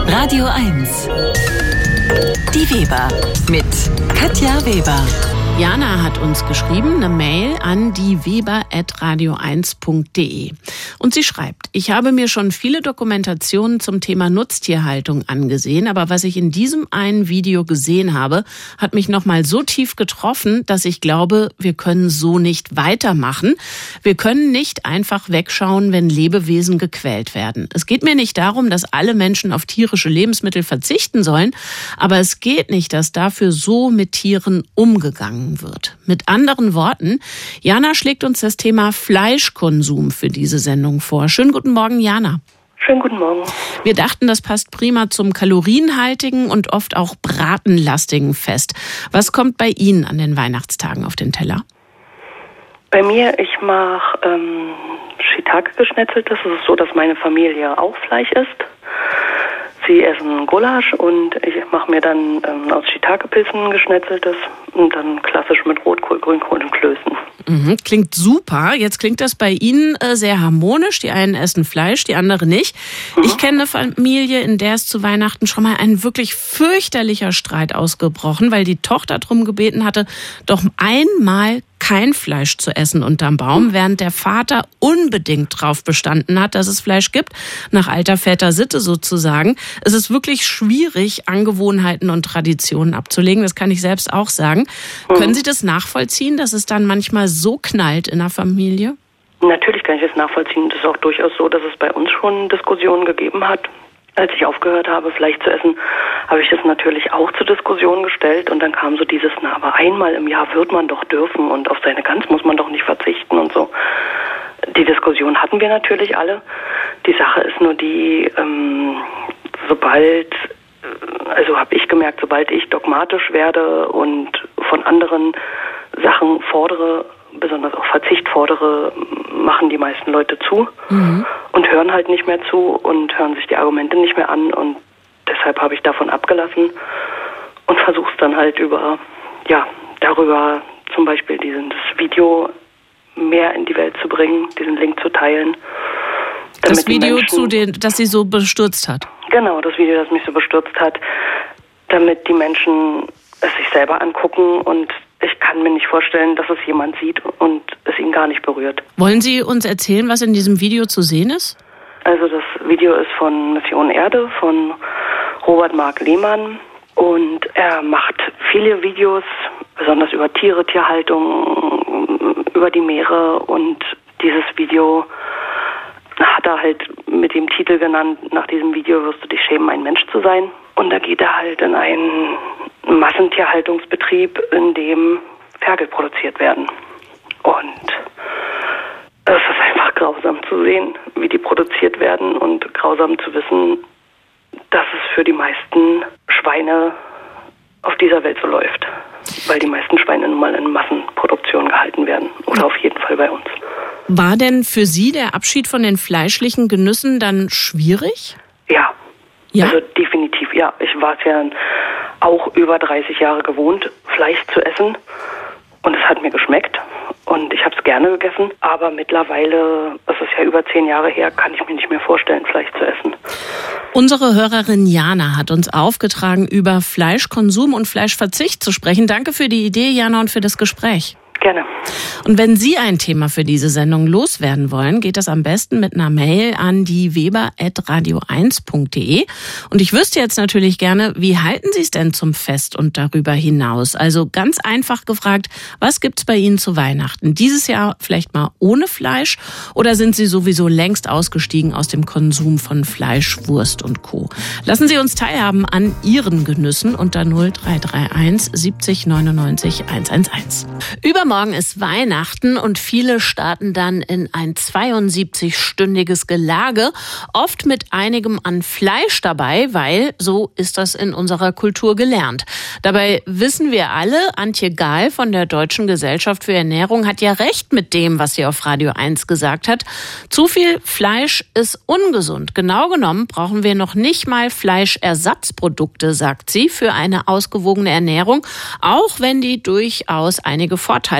Radio 1. Die Weber mit Katja Weber. Jana hat uns geschrieben, eine Mail an dieweber@radio1.de. Und sie schreibt: Ich habe mir schon viele Dokumentationen zum Thema Nutztierhaltung angesehen, aber was ich in diesem einen Video gesehen habe, hat mich nochmal so tief getroffen, dass ich glaube, wir können so nicht weitermachen. Wir können nicht einfach wegschauen, wenn Lebewesen gequält werden. Es geht mir nicht darum, dass alle Menschen auf tierische Lebensmittel verzichten sollen, aber es geht nicht, dass dafür so mit Tieren umgegangen wird. Mit anderen Worten, Jana schlägt uns das Thema Fleischkonsum für diese Sendung vor. Schönen guten Morgen, Jana. Schönen guten Morgen. Wir dachten, das passt prima zum kalorienhaltigen und oft auch bratenlastigen Fest. Was kommt bei Ihnen an den Weihnachtstagen auf den Teller? Bei mir, ich mache Shiitake geschnetzeltes. Es ist so, dass meine Familie auch Fleisch isst. Sie essen Gulasch und ich mache mir dann aus Shiitake-Pilzen geschnetzeltes und dann klassisch mit Rotkohl, Grünkohl und Klößen. Klingt super. Jetzt klingt das bei Ihnen sehr harmonisch. Die einen essen Fleisch, die anderen nicht. Ich kenne eine Familie, in der es zu Weihnachten schon mal ein wirklich fürchterlicher Streit ausgebrochen, weil die Tochter darum gebeten hatte, doch einmal kein Fleisch zu essen unterm Baum, während der Vater unbedingt drauf bestanden hat, dass es Fleisch gibt, nach alter Väter-Sitte sozusagen. Es ist wirklich schwierig, Angewohnheiten und Traditionen abzulegen, das kann ich selbst auch sagen. Können Sie das nachvollziehen, dass es dann manchmal so knallt in der Familie? Natürlich kann ich das nachvollziehen. Es ist auch durchaus so, dass es bei uns schon Diskussionen gegeben hat. Als ich aufgehört habe, Fleisch zu essen, habe ich das natürlich auch zur Diskussion gestellt und dann kam so dieses, aber einmal im Jahr wird man doch dürfen und auf seine Gans muss man doch nicht verzichten und so. Die Diskussion hatten wir natürlich alle. Die Sache ist nur die, habe ich gemerkt, sobald ich dogmatisch werde und von anderen Sachen fordere, besonders auch Verzicht fordere, machen die meisten Leute zu und hören halt nicht mehr zu und hören sich die Argumente nicht mehr an und deshalb habe ich davon abgelassen und versuche es dann halt darüber zum Beispiel das Video mehr in die Welt zu bringen, diesen Link zu teilen. Das Video, das Sie so bestürzt hat? Genau, das Video, das mich so bestürzt hat, damit die Menschen es sich selber angucken und ich kann mir nicht vorstellen, dass es jemand sieht und es ihn gar nicht berührt. Wollen Sie uns erzählen, was in diesem Video zu sehen ist? Also das Video ist von Mission Erde, von Robert Mark Lehmann und er macht viele Videos, besonders über Tiere, Tierhaltung, über die Meere und dieses Video hat er halt mit dem Titel genannt, nach diesem Video wirst du dich schämen, ein Mensch zu sein. Und da geht er halt in einen Massentierhaltungsbetrieb, in dem Ferkel produziert werden. Und es ist einfach grausam zu sehen, wie die produziert werden und grausam zu wissen, dass es für die meisten Schweine auf dieser Welt so läuft. Weil die meisten Schweine nun mal in Massenproduktion gehalten werden. Oder auf jeden Fall bei uns. War denn für Sie der Abschied von den fleischlichen Genüssen dann schwierig? Ja. Ja? Also definitiv, ja. Ich war es ja auch über 30 Jahre gewohnt, Fleisch zu essen. Und es hat mir geschmeckt. Und ich habe es gerne gegessen. Aber mittlerweile, das ist ja über 10 Jahre her, kann ich mir nicht mehr vorstellen, Fleisch zu essen. Unsere Hörerin Jana hat uns aufgetragen, über Fleischkonsum und Fleischverzicht zu sprechen. Danke für die Idee, Jana, und für das Gespräch. Gerne. Und wenn Sie ein Thema für diese Sendung loswerden wollen, geht das am besten mit einer Mail an dieweber@radio1.de. Und ich wüsste jetzt natürlich gerne, wie halten Sie es denn zum Fest und darüber hinaus? Also ganz einfach gefragt, was gibt's bei Ihnen zu Weihnachten? Dieses Jahr vielleicht mal ohne Fleisch oder sind Sie sowieso längst ausgestiegen aus dem Konsum von Fleisch, Wurst und Co.? Lassen Sie uns teilhaben an Ihren Genüssen unter 0331 70 99 111. Übermorgen ist Weihnachten und viele starten dann in ein 72-stündiges Gelage, oft mit einigem an Fleisch dabei, weil so ist das in unserer Kultur gelernt. Dabei wissen wir alle, Antje Gahl von der Deutschen Gesellschaft für Ernährung hat ja recht mit dem, was sie auf Radio 1 gesagt hat. Zu viel Fleisch ist ungesund. Genau genommen brauchen wir noch nicht mal Fleischersatzprodukte, sagt sie, für eine ausgewogene Ernährung, auch wenn die durchaus einige Vorteile an Bord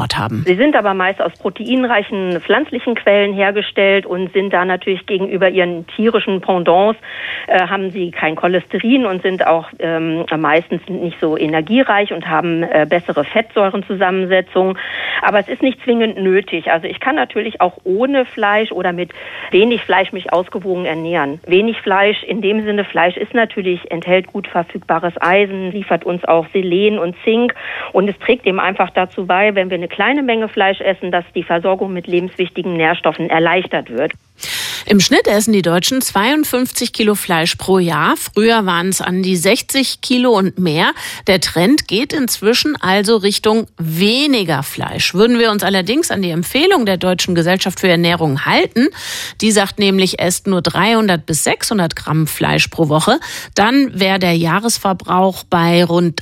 Bord haben. Sie sind aber meist aus proteinreichen pflanzlichen Quellen hergestellt und sind da natürlich gegenüber ihren tierischen Pendants, haben sie kein Cholesterin und sind auch meistens nicht so energiereich und haben bessere Fettsäurenzusammensetzung. Aber es ist nicht zwingend nötig. Also ich kann natürlich auch ohne Fleisch oder mit wenig Fleisch mich ausgewogen ernähren. Wenig Fleisch, in dem Sinne, Fleisch ist natürlich, enthält gut verfügbares Eisen, liefert uns auch Selen und Zink und es trägt eben einfach dazu bei, wenn wir eine kleine Menge Fleisch essen, dass die Versorgung mit lebenswichtigen Nährstoffen erleichtert wird. Im Schnitt essen die Deutschen 52 Kilo Fleisch pro Jahr. Früher waren es an die 60 Kilo und mehr. Der Trend geht inzwischen also Richtung weniger Fleisch. Würden wir uns allerdings an die Empfehlung der Deutschen Gesellschaft für Ernährung halten, die sagt nämlich, esst nur 300 bis 600 Gramm Fleisch pro Woche, dann wäre der Jahresverbrauch bei rund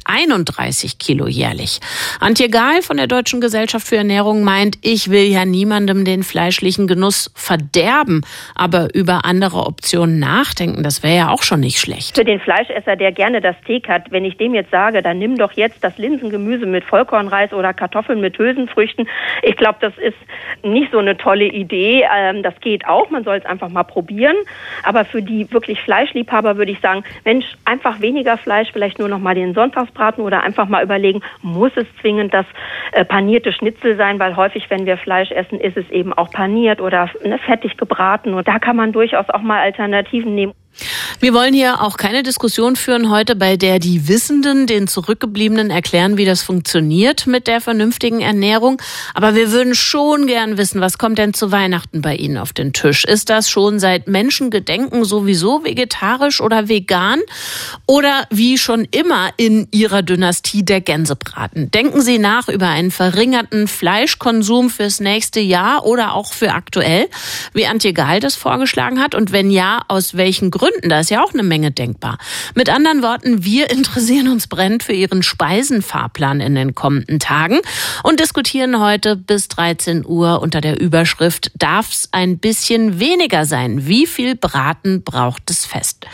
31 Kilo jährlich. Antje Gahl von der Deutschen Gesellschaft für Ernährung meint, ich will ja niemandem den fleischlichen Genuss verderben. Aber über andere Optionen nachdenken, das wäre ja auch schon nicht schlecht. Für den Fleischesser, der gerne das Steak hat, wenn ich dem jetzt sage, dann nimm doch jetzt das Linsengemüse mit Vollkornreis oder Kartoffeln mit Hülsenfrüchten. Ich glaube, das ist nicht so eine tolle Idee. Das geht auch, man soll es einfach mal probieren. Aber für die wirklich Fleischliebhaber würde ich sagen, Mensch, einfach weniger Fleisch, vielleicht nur noch mal den Sonntagsbraten oder einfach mal überlegen, muss es zwingend das panierte Schnitzel sein? Weil häufig, wenn wir Fleisch essen, ist es eben auch paniert oder fettig gebraten. Und da kann man durchaus auch mal Alternativen nehmen. Wir wollen hier auch keine Diskussion führen heute, bei der die Wissenden den Zurückgebliebenen erklären, wie das funktioniert mit der vernünftigen Ernährung. Aber wir würden schon gern wissen, was kommt denn zu Weihnachten bei Ihnen auf den Tisch? Ist das schon seit Menschengedenken sowieso vegetarisch oder vegan? Oder wie schon immer in Ihrer Dynastie der Gänsebraten? Denken Sie nach über einen verringerten Fleischkonsum fürs nächste Jahr oder auch für aktuell, wie Antje Gahl das vorgeschlagen hat? Und wenn ja, aus welchen Gründen? Da ist ja auch eine Menge denkbar. Mit anderen Worten, wir interessieren uns brennend für Ihren Speisenfahrplan in den kommenden Tagen und diskutieren heute bis 13 Uhr unter der Überschrift Darf's ein bisschen weniger sein? Wie viel Braten braucht das Fest?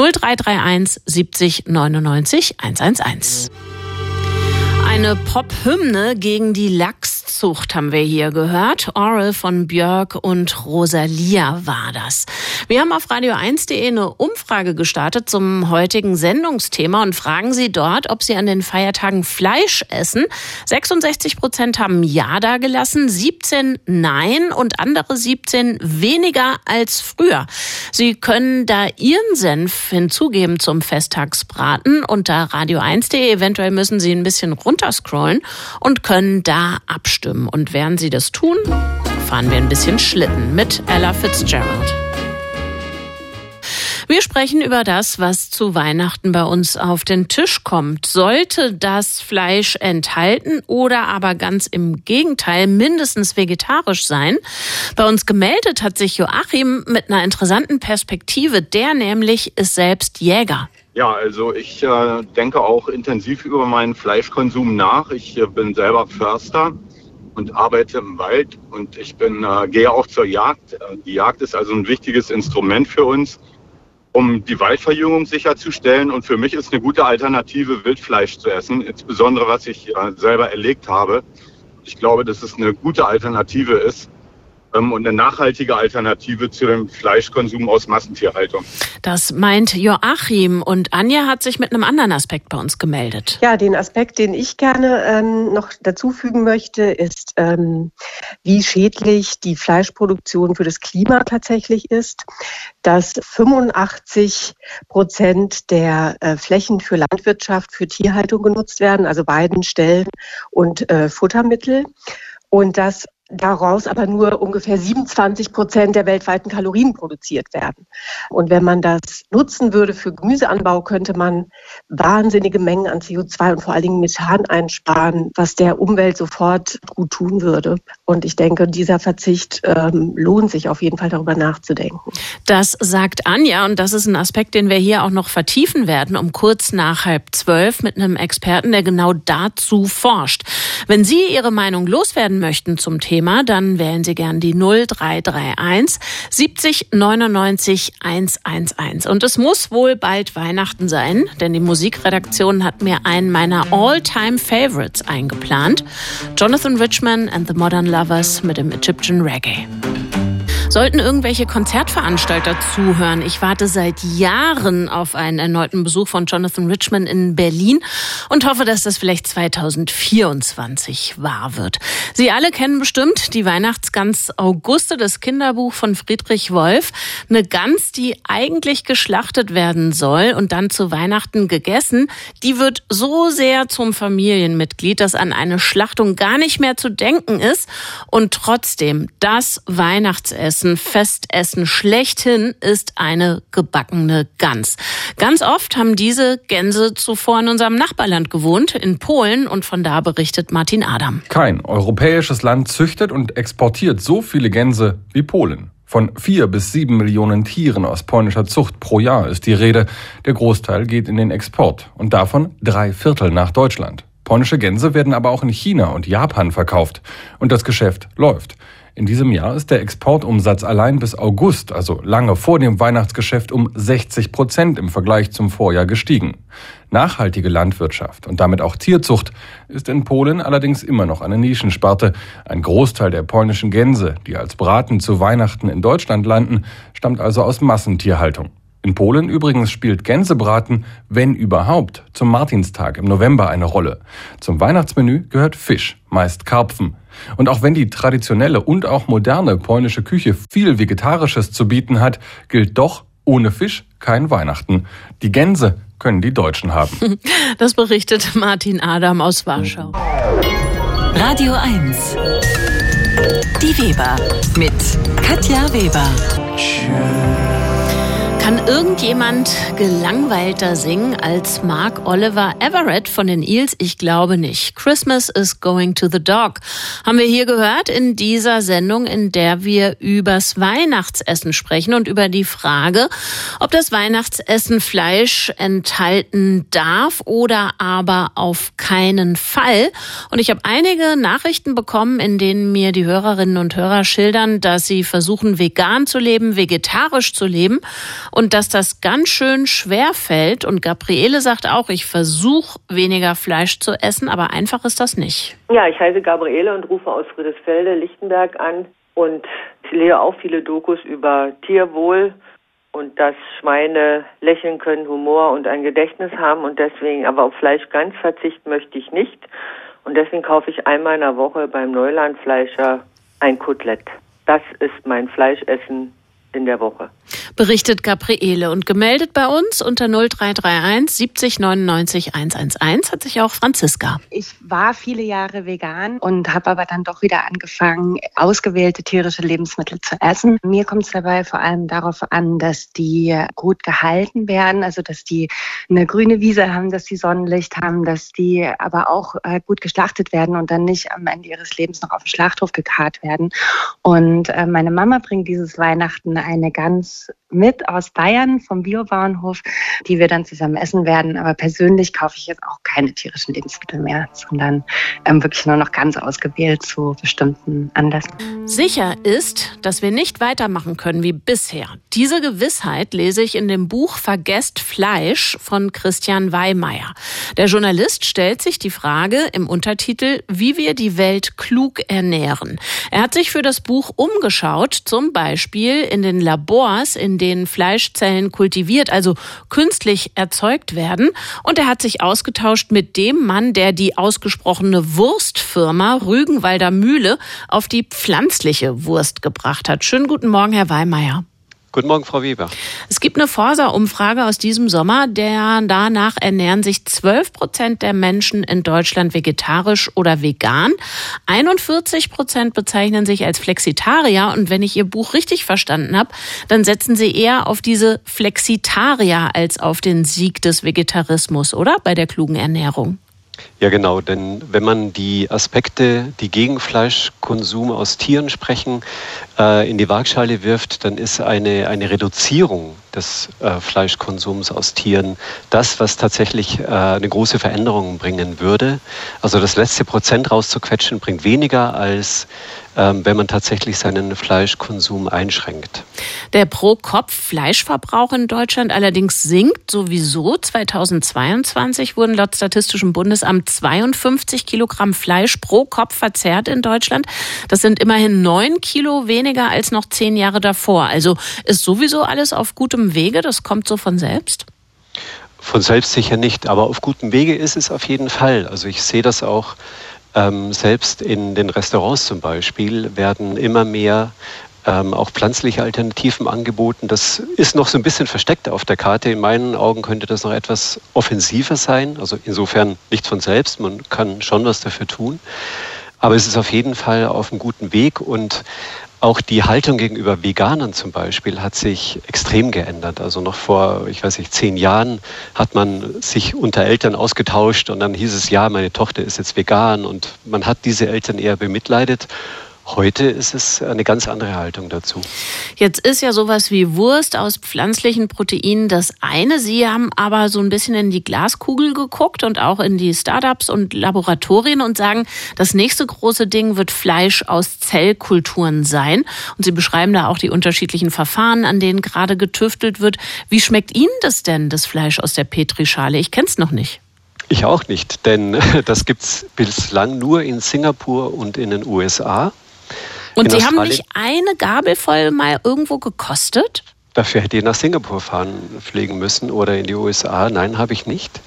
0331 70 99 111. Eine Pop-Hymne gegen die Lachszucht haben wir hier gehört. Oral von Björk und Rosalia war das. Wir haben auf radio1.de eine Umfrage gestartet zum heutigen Sendungsthema und fragen Sie dort, ob Sie an den Feiertagen Fleisch essen. 66% haben Ja dagelassen, 17 Nein und andere 17 weniger als früher. Sie können da Ihren Senf hinzugeben zum Festtagsbraten unter radio1.de. Eventuell müssen Sie ein bisschen runterscrollen und können da abstimmen. Und während Sie das tun, fahren wir ein bisschen Schlitten mit Ella Fitzgerald. Wir sprechen über das, was zu Weihnachten bei uns auf den Tisch kommt. Sollte das Fleisch enthalten oder aber ganz im Gegenteil mindestens vegetarisch sein? Bei uns gemeldet hat sich Joachim mit einer interessanten Perspektive. Der nämlich ist selbst Jäger. Ja, also ich denke auch intensiv über meinen Fleischkonsum nach. Ich bin selber Förster und arbeite im Wald und ich gehe auch zur Jagd. Die Jagd ist also ein wichtiges Instrument für uns, um die Waldverjüngung sicherzustellen. Und für mich ist eine gute Alternative, Wildfleisch zu essen, insbesondere was ich selber erlegt habe. Ich glaube, dass es eine gute Alternative ist und eine nachhaltige Alternative zu dem Fleischkonsum aus Massentierhaltung. Das meint Joachim. Und Anja hat sich mit einem anderen Aspekt bei uns gemeldet. Ja, den Aspekt, den ich gerne noch dazufügen möchte, ist, wie schädlich die Fleischproduktion für das Klima tatsächlich ist. Dass 85% der Flächen für Landwirtschaft, für Tierhaltung genutzt werden, also Weiden, Ställen und Futtermittel. Und dass daraus aber nur ungefähr 27% der weltweiten Kalorien produziert werden. Und wenn man das nutzen würde für Gemüseanbau, könnte man wahnsinnige Mengen an CO2 und vor allen Dingen Methan einsparen, was der Umwelt sofort gut tun würde. Und ich denke, dieser Verzicht lohnt sich auf jeden Fall, darüber nachzudenken. Das sagt Anja und das ist ein Aspekt, den wir hier auch noch vertiefen werden, um kurz nach 11:30 mit einem Experten, der genau dazu forscht. Wenn Sie Ihre Meinung loswerden möchten zum Thema Thema, dann wählen Sie gern die 0331 70 99 111. Und es muss wohl bald Weihnachten sein, denn die Musikredaktion hat mir einen meiner All-Time-Favorites eingeplant. Jonathan Richman and the Modern Lovers mit dem Egyptian Reggae. Sollten irgendwelche Konzertveranstalter zuhören, ich warte seit Jahren auf einen erneuten Besuch von Jonathan Richman in Berlin und hoffe, dass das vielleicht 2024 wahr wird. Sie alle kennen bestimmt die Weihnachtsgans Auguste, das Kinderbuch von Friedrich Wolf. Eine Gans, die eigentlich geschlachtet werden soll und dann zu Weihnachten gegessen, die wird so sehr zum Familienmitglied, dass an eine Schlachtung gar nicht mehr zu denken ist. Und trotzdem, das Weihnachtsessen, Festessen schlechthin ist eine gebackene Gans. Ganz oft haben diese Gänse zuvor in unserem Nachbarland gewohnt, in Polen, und von da berichtet Martin Adam. Kein europäisches Land züchtet und exportiert so viele Gänse wie Polen. Von 4 bis 7 Millionen Tieren aus polnischer Zucht pro Jahr ist die Rede. Der Großteil geht in den Export und davon 3/4 nach Deutschland. Polnische Gänse werden aber auch in China und Japan verkauft und das Geschäft läuft. In diesem Jahr ist der Exportumsatz allein bis August, also lange vor dem Weihnachtsgeschäft, um 60% im Vergleich zum Vorjahr gestiegen. Nachhaltige Landwirtschaft und damit auch Tierzucht ist in Polen allerdings immer noch eine Nischensparte. Ein Großteil der polnischen Gänse, die als Braten zu Weihnachten in Deutschland landen, stammt also aus Massentierhaltung. In Polen übrigens spielt Gänsebraten, wenn überhaupt, zum Martinstag im November eine Rolle. Zum Weihnachtsmenü gehört Fisch, meist Karpfen. Und auch wenn die traditionelle und auch moderne polnische Küche viel Vegetarisches zu bieten hat, gilt doch, ohne Fisch kein Weihnachten. Die Gänse können die Deutschen haben. Das berichtet Martin Adam aus Warschau. Radio 1. Die Weber mit Katja Weber. Kann irgendjemand gelangweilter singen als Mark Oliver Everett von den Eels? Ich glaube nicht. Christmas is going to the dog. Haben wir hier gehört in dieser Sendung, in der wir übers Weihnachtsessen sprechen und über die Frage, ob das Weihnachtsessen Fleisch enthalten darf oder aber auf keinen Fall. Und ich habe einige Nachrichten bekommen, in denen mir die Hörerinnen und Hörer schildern, dass sie versuchen, vegan zu leben, vegetarisch zu leben. Und dass das ganz schön schwer fällt. Und Gabriele sagt auch, ich versuche weniger Fleisch zu essen, aber einfach ist das nicht. Ja, ich heiße Gabriele und rufe aus Friedrichsfelde, Lichtenberg an. Und ich sehe auch viele Dokus über Tierwohl und dass Schweine lächeln können, Humor und ein Gedächtnis haben. Und deswegen, aber auf Fleisch ganz verzichten möchte ich nicht. Und deswegen kaufe ich einmal in der Woche beim Neulandfleischer ein Kotelett. Das ist mein Fleischessen in der Woche. Berichtet Gabriele. Und gemeldet bei uns unter 0331 70 99 111 hat sich auch Franziska. Ich war viele Jahre vegan und habe aber dann doch wieder angefangen, ausgewählte tierische Lebensmittel zu essen. Mir kommt es dabei vor allem darauf an, dass die gut gehalten werden, also dass die eine grüne Wiese haben, dass die Sonnenlicht haben, dass die aber auch gut geschlachtet werden und dann nicht am Ende ihres Lebens noch auf den Schlachthof gekarrt werden. Und meine Mama bringt dieses Weihnachten eine Gans mit aus Bayern vom Biobauernhof, die wir dann zusammen essen werden. Aber persönlich kaufe ich jetzt auch keine tierischen Lebensmittel mehr, sondern wirklich nur noch ganz ausgewählt zu bestimmten Anlässen. Sicher ist, dass wir nicht weitermachen können wie bisher. Diese Gewissheit lese ich in dem Buch Vergesst Fleisch von Christian Weimeyer. Der Journalist stellt sich die Frage im Untertitel, wie wir die Welt klug ernähren. Er hat sich für das Buch umgeschaut, zum Beispiel in den Labors, in denen Fleischzellen kultiviert, also künstlich erzeugt werden. Und er hat sich ausgetauscht mit dem Mann, der die ausgesprochene Wurstfirma Rügenwalder Mühle auf die pflanzliche Wurst gebracht hat. Schönen guten Morgen, Herr Weimeyer. Guten Morgen, Frau Weber. Es gibt eine Forsa-Umfrage aus diesem Sommer, danach ernähren sich 12% der Menschen in Deutschland vegetarisch oder vegan. 41% bezeichnen sich als Flexitarier. Und wenn ich Ihr Buch richtig verstanden habe, dann setzen Sie eher auf diese Flexitarier als auf den Sieg des Vegetarismus, oder? Bei der klugen Ernährung. Ja, genau, denn wenn man die Aspekte, die gegen Fleischkonsum aus Tieren sprechen, in die Waagschale wirft, dann ist eine Reduzierung des Fleischkonsums aus Tieren das, was tatsächlich eine große Veränderung bringen würde. Also das letzte Prozent rauszuquetschen, bringt weniger als wenn man tatsächlich seinen Fleischkonsum einschränkt. Der Pro-Kopf-Fleischverbrauch in Deutschland allerdings sinkt sowieso. 2022 wurden laut Statistischem Bundesamt 52 Kilogramm Fleisch pro Kopf verzehrt in Deutschland. Das sind immerhin 9 Kilo weniger als noch 10 Jahre davor. Also ist sowieso alles auf gutem Wege? Das kommt so von selbst? Von selbst sicher nicht, aber auf gutem Wege ist es auf jeden Fall. Also ich sehe das auch selbst in den Restaurants zum Beispiel werden immer mehr auch pflanzliche Alternativen angeboten. Das ist noch so ein bisschen versteckt auf der Karte. In meinen Augen könnte das noch etwas offensiver sein. Also insofern nicht von selbst, man kann schon was dafür tun. Aber es ist auf jeden Fall auf einem guten Weg und auch die Haltung gegenüber Veganern zum Beispiel hat sich extrem geändert. Also noch vor, 10 Jahren hat man sich unter Eltern ausgetauscht und dann hieß es, ja, meine Tochter ist jetzt vegan und man hat diese Eltern eher bemitleidet. Heute ist es eine ganz andere Haltung dazu. Jetzt ist ja sowas wie Wurst aus pflanzlichen Proteinen das eine. Sie haben aber so ein bisschen in die Glaskugel geguckt und auch in die Startups und Laboratorien und sagen, das nächste große Ding wird Fleisch aus Zellkulturen sein. Und Sie beschreiben da auch die unterschiedlichen Verfahren, an denen gerade getüftelt wird. Wie schmeckt Ihnen das denn, das Fleisch aus der Petrischale? Ich kenne es noch nicht. Ich auch nicht, denn das gibt es bislang nur in Singapur und in den USA. Und Sie haben nicht eine Gabel voll mal irgendwo gekostet? Dafür hätte ich nach Singapur fliegen müssen oder in die USA. Nein, habe ich nicht.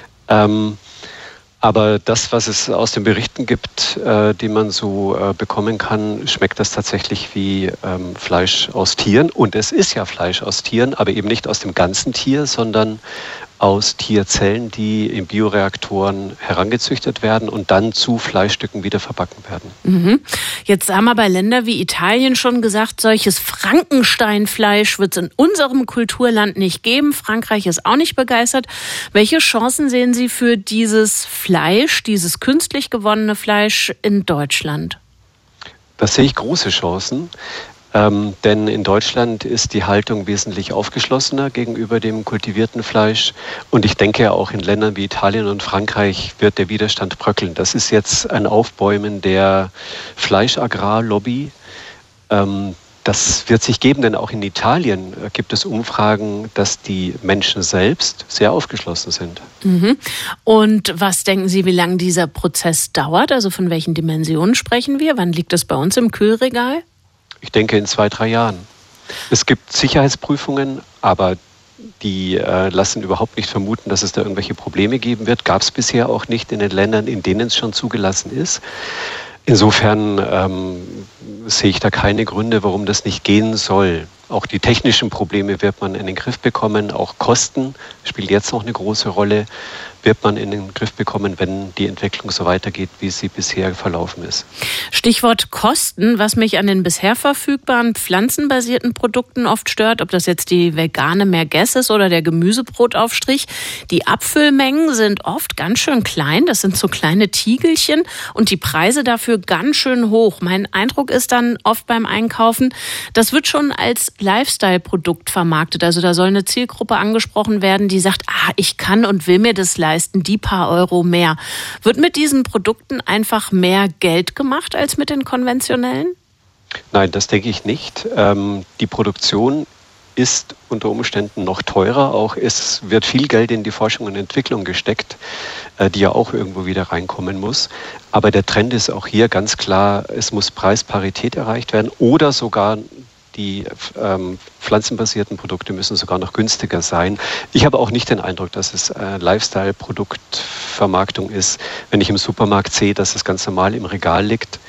Aber das, was es aus den Berichten gibt, die man so bekommen kann, schmeckt das tatsächlich wie Fleisch aus Tieren. Und es ist ja Fleisch aus Tieren, aber eben nicht aus dem ganzen Tier, sondern aus Tierzellen, die in Bioreaktoren herangezüchtet werden und dann zu Fleischstücken wieder verbacken werden. Mhm. Jetzt haben aber Länder wie Italien schon gesagt, solches Frankensteinfleisch wird es in unserem Kulturland nicht geben. Frankreich ist auch nicht begeistert. Welche Chancen sehen Sie für dieses Fleisch, dieses künstlich gewonnene Fleisch in Deutschland? Da sehe ich große Chancen. Denn in Deutschland ist die Haltung wesentlich aufgeschlossener gegenüber dem kultivierten Fleisch. Und ich denke, auch in Ländern wie Italien und Frankreich wird der Widerstand bröckeln. Das ist jetzt ein Aufbäumen der Fleischagrarlobby. Das wird sich geben, denn auch in Italien gibt es Umfragen, dass die Menschen selbst sehr aufgeschlossen sind. Mhm. Und was denken Sie, wie lange dieser Prozess dauert? Also von welchen Dimensionen sprechen wir? Wann liegt das bei uns im Kühlregal? Ich denke in 2-3 Jahren. Es gibt Sicherheitsprüfungen, aber die lassen überhaupt nicht vermuten, dass es da irgendwelche Probleme geben wird. Gab es bisher auch nicht in den Ländern, in denen es schon zugelassen ist. Insofern sehe ich da keine Gründe, warum das nicht gehen soll. Auch die technischen Probleme wird man in den Griff bekommen. Auch Kosten spielen jetzt noch eine große Rolle. Wird man in den Griff bekommen, wenn die Entwicklung so weitergeht, wie sie bisher verlaufen ist. Stichwort Kosten, was mich an den bisher verfügbaren pflanzenbasierten Produkten oft stört, ob das jetzt die vegane Merguez ist oder der Gemüsebrotaufstrich. Die Abfüllmengen sind oft ganz schön klein, das sind so kleine Tiegelchen und die Preise dafür ganz schön hoch. Mein Eindruck ist dann oft beim Einkaufen, das wird schon als Lifestyle-Produkt vermarktet. Also da soll eine Zielgruppe angesprochen werden, die sagt, ich kann und will mir das leisten, die paar Euro mehr. Wird mit diesen Produkten einfach mehr Geld gemacht als mit den konventionellen? Nein, das denke ich nicht. Die Produktion ist unter Umständen noch teurer. Auch es wird viel Geld in die Forschung und Entwicklung gesteckt, die ja auch irgendwo wieder reinkommen muss. Aber der Trend ist auch hier ganz klar, es muss Preisparität erreicht werden oder sogar die pflanzenbasierten Produkte müssen sogar noch günstiger sein. Ich habe auch nicht den Eindruck, dass es Lifestyle-Produktvermarktung ist. Wenn ich im Supermarkt sehe, dass es ganz normal im Regal liegt,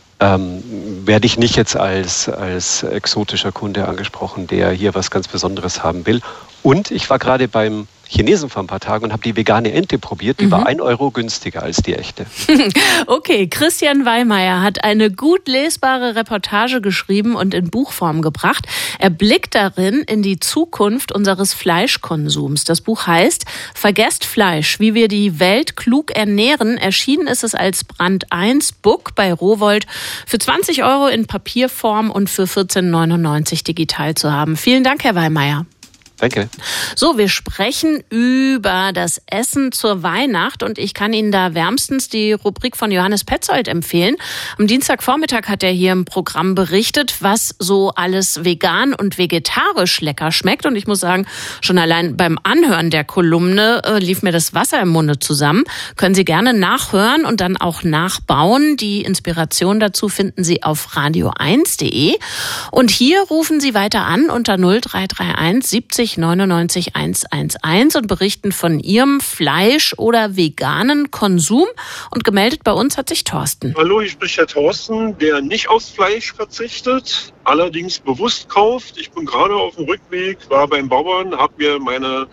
werde ich nicht jetzt als exotischer Kunde angesprochen, der hier was ganz Besonderes haben will. Und ich war gerade beim Chinesen vor ein paar Tagen und habe die vegane Ente probiert. Die war 1 Euro günstiger als die echte. Okay, Christian Weimeyer hat eine gut lesbare Reportage geschrieben und in Buchform gebracht. Er blickt darin in die Zukunft unseres Fleischkonsums. Das Buch heißt Vergesst Fleisch, wie wir die Welt klug ernähren. Erschienen ist es als Brand 1 Book bei Rowohlt für 20 Euro in Papierform und für 14,99 digital zu haben. Vielen Dank, Herr Weimeyer. Danke. So, wir sprechen über das Essen zur Weihnacht und ich kann Ihnen da wärmstens die Rubrik von Johannes Petzold empfehlen. Am Dienstagvormittag hat er hier im Programm berichtet, was so alles vegan und vegetarisch lecker schmeckt. Und ich muss sagen, schon allein beim Anhören der Kolumne lief mir das Wasser im Munde zusammen. Können Sie gerne nachhören und dann auch nachbauen. Die Inspiration dazu finden Sie auf radio1.de. Und hier rufen Sie weiter an unter 0331 70 99 111 und berichten von Ihrem Fleisch- oder veganen Konsum. Und gemeldet bei uns hat sich Thorsten. Hallo, hier spricht der Thorsten, der nicht aufs Fleisch verzichtet, allerdings bewusst kauft. Ich bin gerade auf dem Rückweg, war beim Bauern, habe mir meine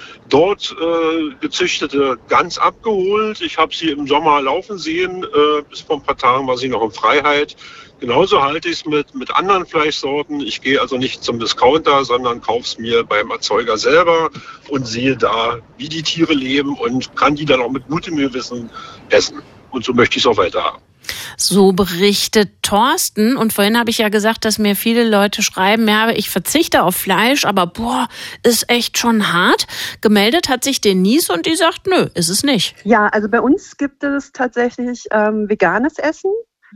dort gezüchtete Gans abgeholt. Ich habe sie im Sommer laufen sehen. Bis vor ein paar Tagen war sie noch in Freiheit. Genauso halte ich es mit anderen Fleischsorten. Ich gehe also nicht zum Discounter, sondern kaufe es mir beim Erzeuger selber und sehe da, wie die Tiere leben und kann die dann auch mit gutem Gewissen essen. Und so möchte ich es auch weiter haben. So berichtet Thorsten. Und vorhin habe ich ja gesagt, dass mir viele Leute schreiben, ja, ich verzichte auf Fleisch, aber ist echt schon hart. Gemeldet hat sich Denise und die sagt, nö, ist es nicht. Ja, also bei uns gibt es tatsächlich veganes Essen.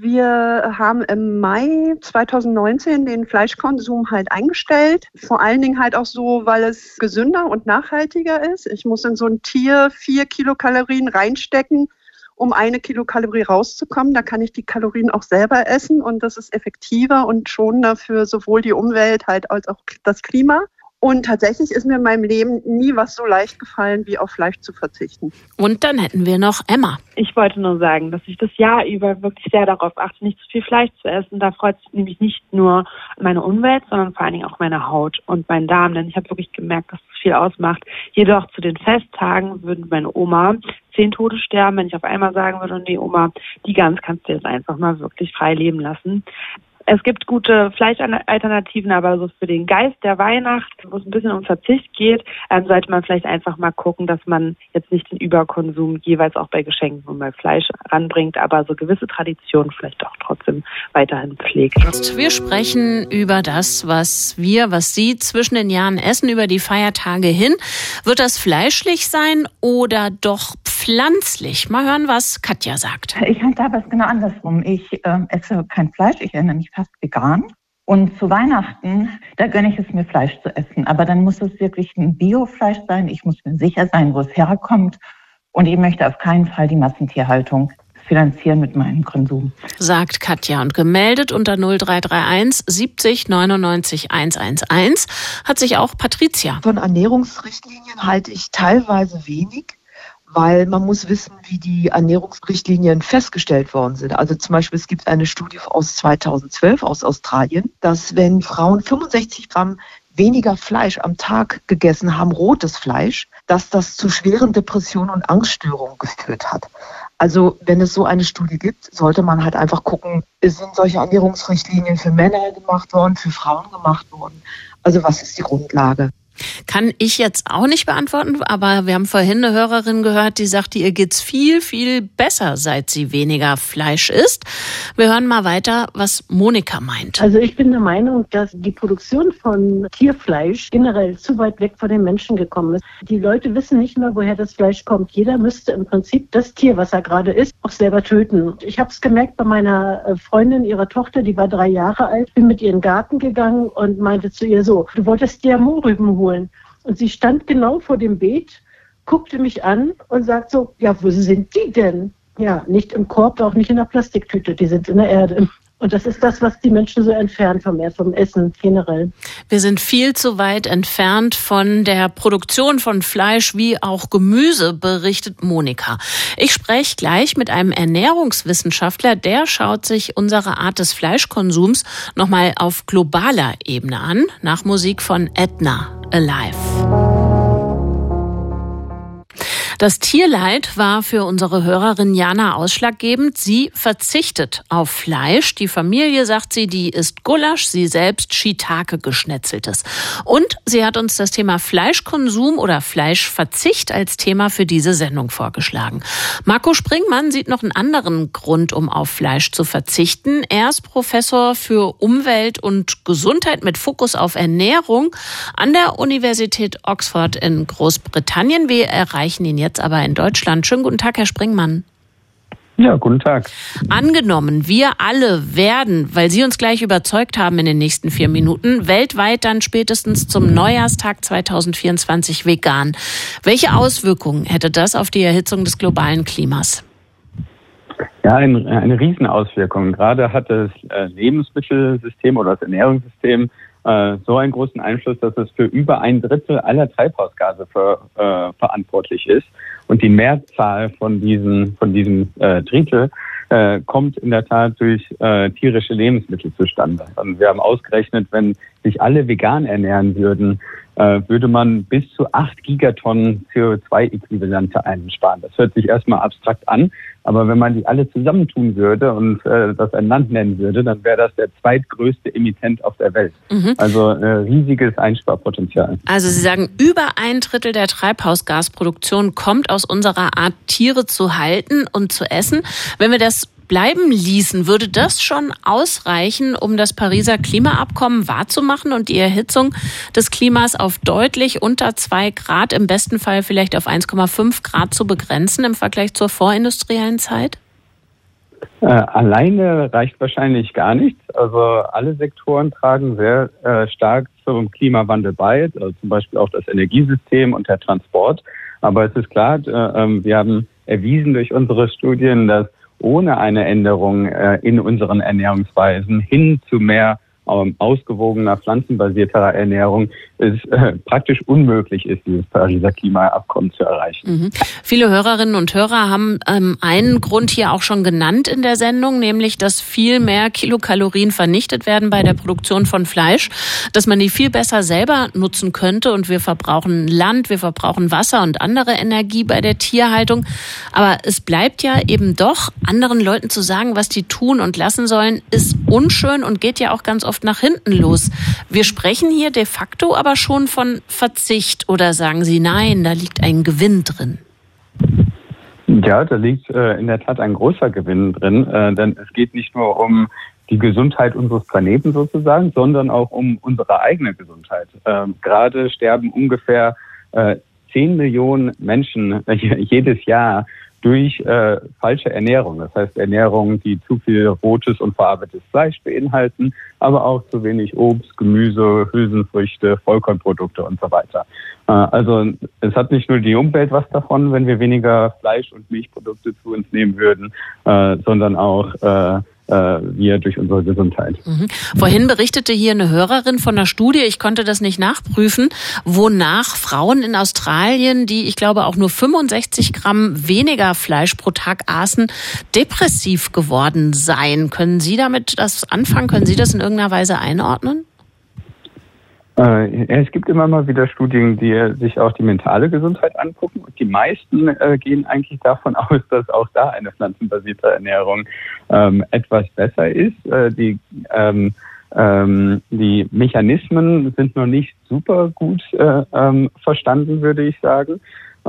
Wir haben im Mai 2019 den Fleischkonsum halt eingestellt. Vor allen Dingen halt auch so, weil es gesünder und nachhaltiger ist. Ich muss in so ein Tier 4 Kilokalorien reinstecken, um 1 Kilokalorie rauszukommen. Da kann ich die Kalorien auch selber essen und das ist effektiver und schonender für sowohl die Umwelt halt als auch das Klima. Und tatsächlich ist mir in meinem Leben nie was so leicht gefallen, wie auf Fleisch zu verzichten. Und dann hätten wir noch Emma. Ich wollte nur sagen, dass ich das Jahr über wirklich sehr darauf achte, nicht zu viel Fleisch zu essen. Da freut sich nämlich nicht nur meine Umwelt, sondern vor allen Dingen auch meine Haut und meinen Darm. Denn ich habe wirklich gemerkt, dass es viel ausmacht. Jedoch zu den Festtagen würden meine Oma 10 Tode sterben, wenn ich auf einmal sagen würde, nee Oma, die Gans kannst du jetzt einfach mal wirklich frei leben lassen. Es gibt gute Fleischalternativen, aber so für den Geist der Weihnacht, wo es ein bisschen um Verzicht geht, sollte man vielleicht einfach mal gucken, dass man jetzt nicht den Überkonsum jeweils auch bei Geschenken und bei Fleisch anbringt, aber so gewisse Traditionen vielleicht auch trotzdem weiterhin pflegt. Wir sprechen über das, was Sie zwischen den Jahren essen, über die Feiertage hin. Wird das fleischlich sein oder doch pflanzlich? Mal hören, was Katja sagt. Ich handhabe es genau andersrum. Ich esse kein Fleisch, ich ernähre mich fast vegan. Und zu Weihnachten, da gönne ich es mir, Fleisch zu essen. Aber dann muss es wirklich ein Biofleisch sein. Ich muss mir sicher sein, wo es herkommt. Und ich möchte auf keinen Fall die Massentierhaltung finanzieren mit meinem Konsum. Sagt Katja. Und gemeldet unter 0331 70 99 111 hat sich auch Patricia. Von Ernährungsrichtlinien halte ich teilweise wenig, weil man muss wissen, wie die Ernährungsrichtlinien festgestellt worden sind. Also zum Beispiel, es gibt eine Studie aus 2012 aus Australien, dass wenn Frauen 65 Gramm weniger Fleisch am Tag gegessen haben, rotes Fleisch, dass das zu schweren Depressionen und Angststörungen geführt hat. Also wenn es so eine Studie gibt, sollte man halt einfach gucken, sind solche Ernährungsrichtlinien für Männer gemacht worden, für Frauen gemacht worden? Also was ist die Grundlage? Kann ich jetzt auch nicht beantworten, aber wir haben vorhin eine Hörerin gehört, die sagte, ihr geht's viel, viel besser, seit sie weniger Fleisch isst. Wir hören mal weiter, was Monika meint. Also ich bin der Meinung, dass die Produktion von Tierfleisch generell zu weit weg von den Menschen gekommen ist. Die Leute wissen nicht mehr, woher das Fleisch kommt. Jeder müsste im Prinzip das Tier, was er gerade isst, auch selber töten. Ich habe es gemerkt bei meiner Freundin, ihrer Tochter, die war 3 Jahre alt, bin mit ihr in den Garten gegangen und meinte zu ihr so, du wolltest dir Mohrrüben holen. Und sie stand genau vor dem Beet, guckte mich an und sagt so, ja, wo sind die denn? Ja, nicht im Korb, auch nicht in der Plastiktüte, die sind in der Erde. Und das ist das, was die Menschen so entfernt vom Essen generell. Wir sind viel zu weit entfernt von der Produktion von Fleisch wie auch Gemüse, berichtet Monika. Ich spreche gleich mit einem Ernährungswissenschaftler, der schaut sich unsere Art des Fleischkonsums nochmal auf globaler Ebene an, nach Musik von Edna, Alive. Das Tierleid war für unsere Hörerin Jana ausschlaggebend. Sie verzichtet auf Fleisch. Die Familie, sagt sie, die isst Gulasch, sie selbst Shiitake geschnetzeltes. Und sie hat uns das Thema Fleischkonsum oder Fleischverzicht als Thema für diese Sendung vorgeschlagen. Marco Springmann sieht noch einen anderen Grund, um auf Fleisch zu verzichten. Er ist Professor für Umwelt und Gesundheit mit Fokus auf Ernährung an der Universität Oxford in Großbritannien. Wir erreichen ihn jetzt aber in Deutschland. Schönen guten Tag, Herr Springmann. Ja, guten Tag. Angenommen, wir alle werden, weil Sie uns gleich überzeugt haben in den nächsten 4 Minuten, weltweit dann spätestens zum Neujahrstag 2024 vegan. Welche Auswirkungen hätte das auf die Erhitzung des globalen Klimas? Ja, eine Riesenauswirkung. Gerade hat das Lebensmittelsystem oder das Ernährungssystem so einen großen Einfluss, dass es für über 1/3 aller Treibhausgase verantwortlich ist. Und die Mehrzahl von diesem Drittel kommt in der Tat durch tierische Lebensmittel zustande. Und wir haben ausgerechnet, wenn sich alle vegan ernähren würden, würde man bis zu 8 Gigatonnen CO2-Äquivalente einsparen. Das hört sich erstmal abstrakt an, aber wenn man die alle zusammentun würde und das ein Land nennen würde, dann wäre das der zweitgrößte Emittent auf der Welt. Also riesiges Einsparpotenzial. Also Sie sagen, über 1/3 der Treibhausgasproduktion kommt aus unserer Art, Tiere zu halten und zu essen. Wenn wir das bleiben ließen, würde das schon ausreichen, um das Pariser Klimaabkommen wahrzumachen und die Erhitzung des Klimas auf deutlich unter 2 Grad, im besten Fall vielleicht auf 1,5 Grad zu begrenzen im Vergleich zur vorindustriellen Zeit? Alleine reicht wahrscheinlich gar nichts. Also alle Sektoren tragen sehr stark zum Klimawandel bei, also zum Beispiel auch das Energiesystem und der Transport. Aber es ist klar, wir haben erwiesen durch unsere Studien, dass ohne eine Änderung in unseren Ernährungsweisen hin zu mehr ausgewogener, pflanzenbasierter Ernährung es praktisch unmöglich ist, dieses Pariser Klimaabkommen zu erreichen. Viele Hörerinnen und Hörer haben einen Grund hier auch schon genannt in der Sendung, nämlich, dass viel mehr Kilokalorien vernichtet werden bei der Produktion von Fleisch, dass man die viel besser selber nutzen könnte und wir verbrauchen Land, wir verbrauchen Wasser und andere Energie bei der Tierhaltung. Aber es bleibt ja eben doch, anderen Leuten zu sagen, was die tun und lassen sollen, ist unschön und geht ja auch ganz oft nach hinten los. Wir sprechen hier de facto aber schon von Verzicht, oder sagen Sie, nein, da liegt ein Gewinn drin? Ja, da liegt in der Tat ein großer Gewinn drin, denn es geht nicht nur um die Gesundheit unseres Planeten sozusagen, sondern auch um unsere eigene Gesundheit. Gerade sterben ungefähr 10 Millionen Menschen jedes Jahr durch falsche Ernährung. Das heißt Ernährung, die zu viel rotes und verarbeitetes Fleisch beinhalten, aber auch zu wenig Obst, Gemüse, Hülsenfrüchte, Vollkornprodukte und so weiter. Also es hat nicht nur die Umwelt was davon, wenn wir weniger Fleisch- und Milchprodukte zu uns nehmen würden, sondern auch wir durch unsere Gesundheit. Vorhin berichtete hier eine Hörerin von einer Studie, ich konnte das nicht nachprüfen, wonach Frauen in Australien, die ich glaube auch nur 65 Gramm weniger Fleisch pro Tag aßen, depressiv geworden seien. Können Sie damit das anfangen? Können Sie das in irgendeiner Weise einordnen? Es gibt immer mal wieder Studien, die sich auch die mentale Gesundheit angucken. Und die meisten gehen eigentlich davon aus, dass auch da eine pflanzenbasierte Ernährung etwas besser ist. Die Mechanismen sind noch nicht super gut verstanden, würde ich sagen.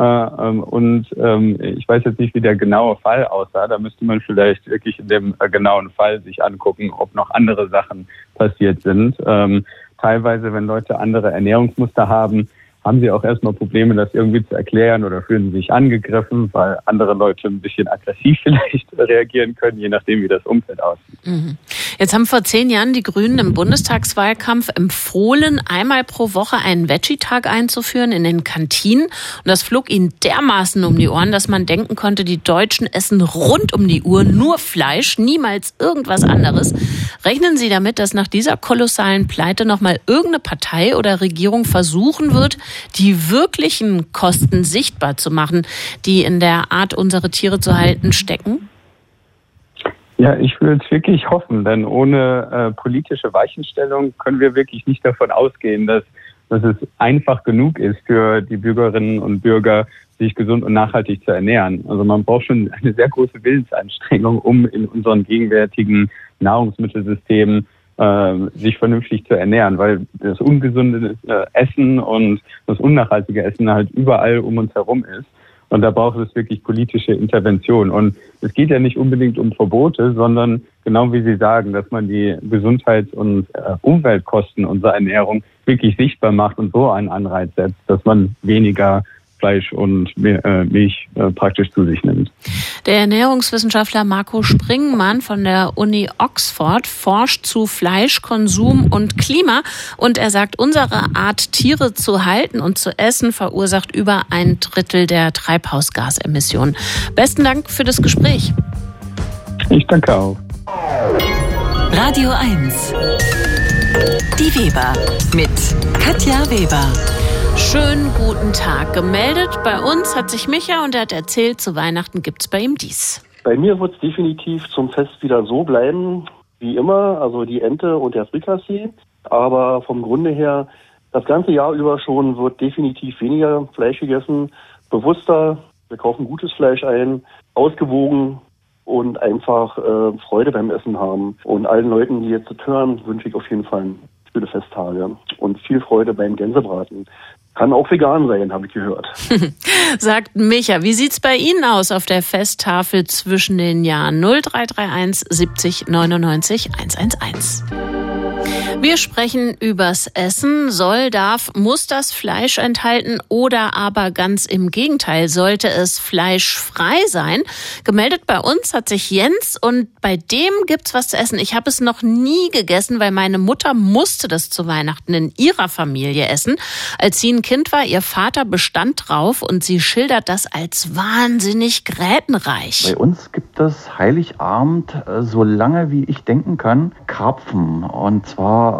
Ich weiß jetzt nicht, wie der genaue Fall aussah. Da müsste man vielleicht wirklich in dem genauen Fall sich angucken, ob noch andere Sachen passiert sind. Teilweise, wenn Leute andere Ernährungsmuster haben, haben sie auch erstmal Probleme, das irgendwie zu erklären oder fühlen sich angegriffen, weil andere Leute ein bisschen aggressiv vielleicht reagieren können, je nachdem, wie das Umfeld aussieht. Jetzt haben vor 10 Jahren die Grünen im Bundestagswahlkampf empfohlen, einmal pro Woche einen Veggie-Tag einzuführen in den Kantinen. Und das flog ihnen dermaßen um die Ohren, dass man denken konnte, die Deutschen essen rund um die Uhr nur Fleisch, niemals irgendwas anderes. Rechnen Sie damit, dass nach dieser kolossalen Pleite nochmal irgendeine Partei oder Regierung versuchen wird, die wirklichen Kosten sichtbar zu machen, die in der Art, unsere Tiere zu halten, stecken? Ja, ich würde es wirklich hoffen, denn ohne politische Weichenstellung können wir wirklich nicht davon ausgehen, dass dass es einfach genug ist für die Bürgerinnen und Bürger, sich gesund und nachhaltig zu ernähren. Also man braucht schon eine sehr große Willensanstrengung, um in unseren gegenwärtigen Nahrungsmittelsystemen sich vernünftig zu ernähren, weil das ungesunde Essen und das unnachhaltige Essen halt überall um uns herum ist. Und da braucht es wirklich politische Intervention. Und es geht ja nicht unbedingt um Verbote, sondern genau wie Sie sagen, dass man die Gesundheits- und Umweltkosten unserer Ernährung wirklich sichtbar macht und so einen Anreiz setzt, dass man weniger Fleisch und Milch praktisch zu sich nimmt. Der Ernährungswissenschaftler Marco Springmann von der Uni Oxford forscht zu Fleischkonsum und Klima und er sagt, unsere Art, Tiere zu halten und zu essen, verursacht über 1/3 der Treibhausgasemissionen. Besten Dank für das Gespräch. Ich danke auch. Radio 1. Die Weber mit Katja Weber. Schönen guten Tag. Gemeldet bei uns hat sich Micha und er hat erzählt, zu Weihnachten gibt's bei ihm dies. Bei mir wird es definitiv zum Fest wieder so bleiben wie immer, also die Ente und der Frikassee. Aber vom Grunde her, das ganze Jahr über schon wird definitiv weniger Fleisch gegessen, bewusster. Wir kaufen gutes Fleisch ein, ausgewogen und einfach Freude beim Essen haben. Und allen Leuten, die jetzt hören, wünsche ich auf jeden Fall schöne Festtage und viel Freude beim Gänsebraten. Kann auch vegan sein, habe ich gehört. Sagt Micha, wie sieht's bei Ihnen aus auf der Festtafel zwischen den Jahren 0331 70 99 111? Wir sprechen übers Essen. Soll, darf, muss das Fleisch enthalten oder aber ganz im Gegenteil, sollte es fleischfrei sein? Gemeldet bei uns hat sich Jens und bei dem gibt's was zu essen. Ich habe es noch nie gegessen, weil meine Mutter musste das zu Weihnachten in ihrer Familie essen. Als sie ein Kind war, ihr Vater bestand drauf und sie schildert das als wahnsinnig grätenreich. Bei uns gibt es Heiligabend, so lange wie ich denken kann, Karpfen. Und zwar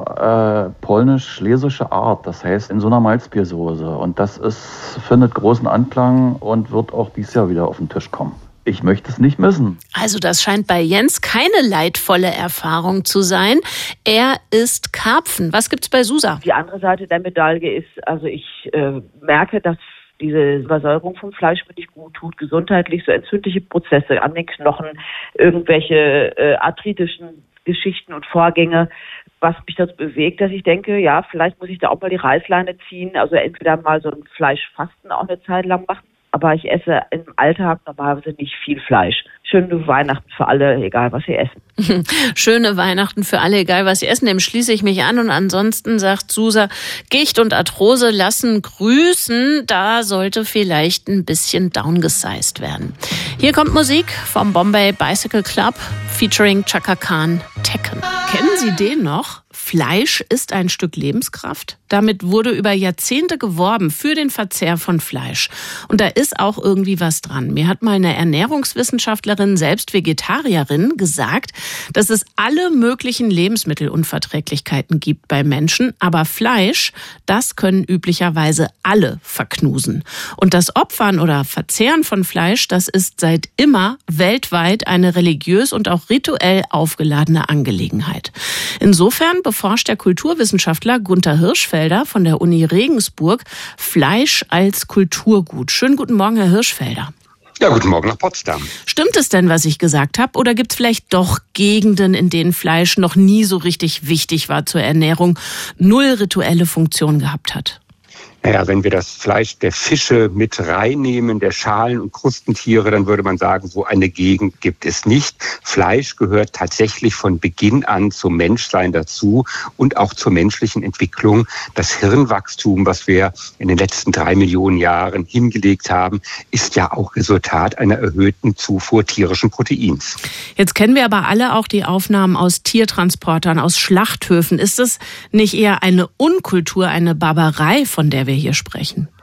polnisch-schlesische Art, das heißt in so einer Malzbiersoße. Und das findet großen Anklang und wird auch dieses Jahr wieder auf den Tisch kommen. Ich möchte es nicht missen. Also das scheint bei Jens keine leidvolle Erfahrung zu sein. Er isst Karpfen. Was gibt's bei Susa? Die andere Seite der Medaille ist, also ich merke, dass diese Übersäuerung vom Fleisch mir nicht gut tut, gesundheitlich so entzündliche Prozesse an den Knochen, irgendwelche arthritischen Geschichten und Vorgänge, was mich dazu bewegt, dass ich denke, ja, vielleicht muss ich da auch mal die Reißleine ziehen, also entweder mal so ein Fleischfasten auch eine Zeit lang machen, aber ich esse im Alltag normalerweise nicht viel Fleisch. Schöne Weihnachten für alle, egal was sie essen. Schöne Weihnachten für alle, egal was sie essen. Dem schließe ich mich an. Und ansonsten sagt Susa, Gicht und Arthrose lassen grüßen. Da sollte vielleicht ein bisschen downgesized werden. Hier kommt Musik vom Bombay Bicycle Club featuring Chaka Khan, Tekken. Kennen Sie den noch? Fleisch ist ein Stück Lebenskraft. Damit wurde über Jahrzehnte geworben für den Verzehr von Fleisch. Und da ist auch irgendwie was dran. Mir hat mal eine Ernährungswissenschaftlerin, selbst Vegetarierin, gesagt, dass es alle möglichen Lebensmittelunverträglichkeiten gibt bei Menschen. Aber Fleisch, das können üblicherweise alle verknusen. Und das Opfern oder Verzehren von Fleisch, das ist seit immer weltweit eine religiös und auch rituell aufgeladene Angelegenheit. Insofern beforscht der Kulturwissenschaftler Gunther Hirschfelder von der Uni Regensburg Fleisch als Kulturgut. Schönen guten Morgen, Herr Hirschfelder. Ja, guten Morgen nach Potsdam. Stimmt es denn, was ich gesagt habe? Oder gibt es vielleicht doch Gegenden, in denen Fleisch noch nie so richtig wichtig war zur Ernährung, null rituelle Funktion gehabt hat? Naja, wenn wir das Fleisch der Fische mit reinnehmen, der Schalen- und Krustentiere, dann würde man sagen, so eine Gegend gibt es nicht. Fleisch gehört tatsächlich von Beginn an zum Menschsein dazu und auch zur menschlichen Entwicklung. Das Hirnwachstum, was wir in den letzten 3 Millionen Jahren hingelegt haben, ist ja auch Resultat einer erhöhten Zufuhr tierischen Proteins. Jetzt kennen wir aber alle auch die Aufnahmen aus Tiertransportern, aus Schlachthöfen. Ist es nicht eher eine Unkultur, eine Barbarei, von der wir hier sprechen?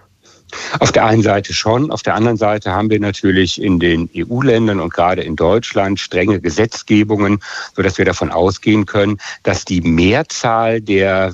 Auf der einen Seite schon, auf der anderen Seite haben wir natürlich in den EU-Ländern und gerade in Deutschland strenge Gesetzgebungen, sodass wir davon ausgehen können, dass die Mehrzahl der